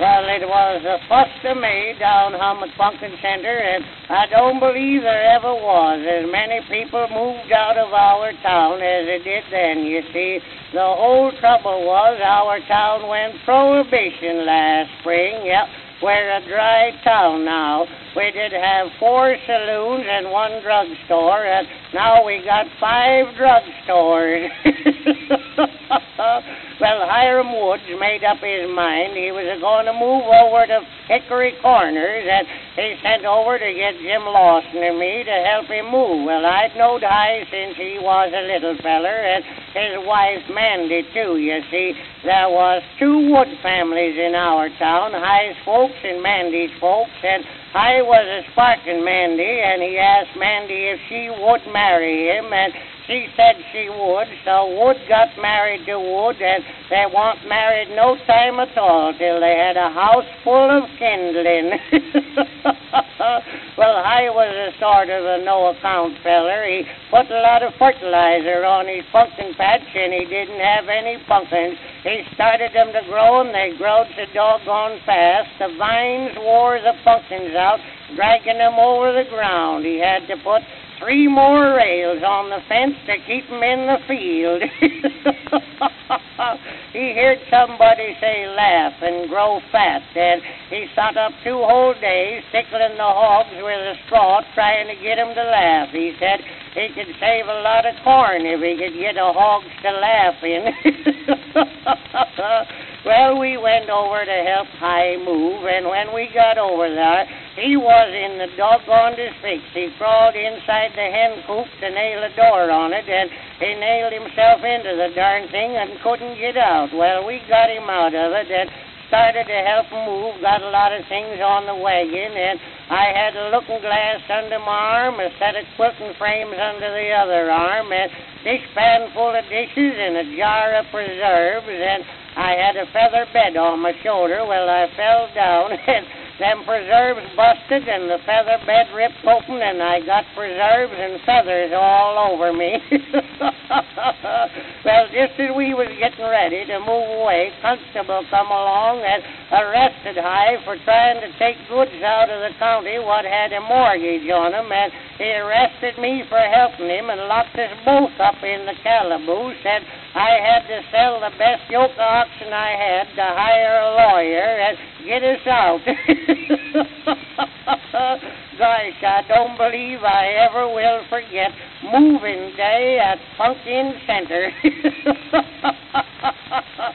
Well, it was the 1st of May down Hummock Pumpkin Center, and I don't believe there ever was as many people moved out of our town as it did then. You see, the whole trouble was our town went prohibition last spring. Yep, we're a dry town now. We did have 4 saloons and 1 drugstore, and now we got 5 drugstores. Well, Hiram Woods made up his mind he was going to move over to Hickory Corners, and he sent over to get Jim Lawson and me to help him move. Well, I'd knowed High since he was a little feller, and his wife Mandy, too. You see, there was 2 Wood families in our town, High's folks and Mandy's folks, and High was a sparking Mandy, and he asked Mandy if she would marry him, and she said she would, so Wood got married to Wood, and they weren't married no time at all till they had a house full of kindling. Well, I was a sort of a no-account feller. He put a lot of fertilizer on his pumpkin patch, and he didn't have any pumpkins. He started them to grow, and they growed so doggone fast. The vines wore the pumpkins out, dragging them over the ground. He had to put 3 more rails on the fence to keep him in the field. He heard somebody say laugh and grow fat, and he sat up 2 whole days tickling the hogs with a straw trying to get 'em to laugh. He said he could save a lot of corn if he could get the hogs to laughing. Well, we went over to help High move, and when we got over there, he was in the doggonedest fix. He crawled inside the hen coop to nail a door on it, and he nailed himself into the darn thing and couldn't get out. Well, we got him out of it and started to help him move, got a lot of things on the wagon, and I had a looking glass under my arm, a set of quilting frames under the other arm, and dishpan full of dishes and a jar of preserves, and I had a feather bed on my shoulder. Well, I fell down, and them preserves busted, and the feather bed ripped open, and I got preserves and feathers all over me. Well, just as we was getting ready to move away, Constable come along and arrested High for trying to take goods out of the county what had a mortgage on 'em, and he arrested me for helping him and locked us both up in the calaboose, and I had to sell the best yoke of oxen I had to hire a lawyer and get us out. Gosh, I don't believe I ever will forget moving day at Pumpkin Center.